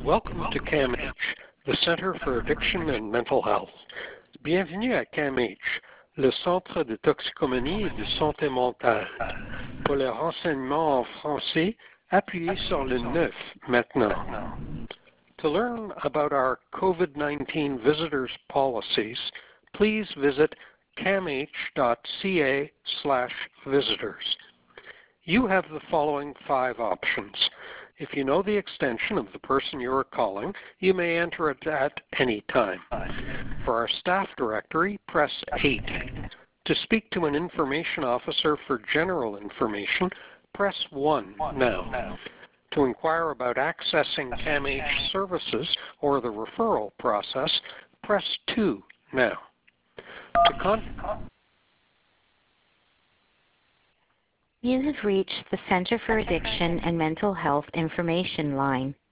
Welcome to CAMH, the Center for Addiction and Mental Health. Bienvenue à CAMH, le Centre de toxicomanie et de santé mentale. Pour les renseignements en français, appuyez sur le 9 maintenant. To learn about our COVID-19 visitors policies, please visit camh.ca/visitors. You have the following 5 options. If you know the extension of the person you are calling, you may enter it at any time. For our staff directory, press 8. To speak to an information officer for general information, press 1 now. To inquire about accessing CAMH services or the referral process, press 2 now. You have reached the Center for Addiction and Mental Health information line.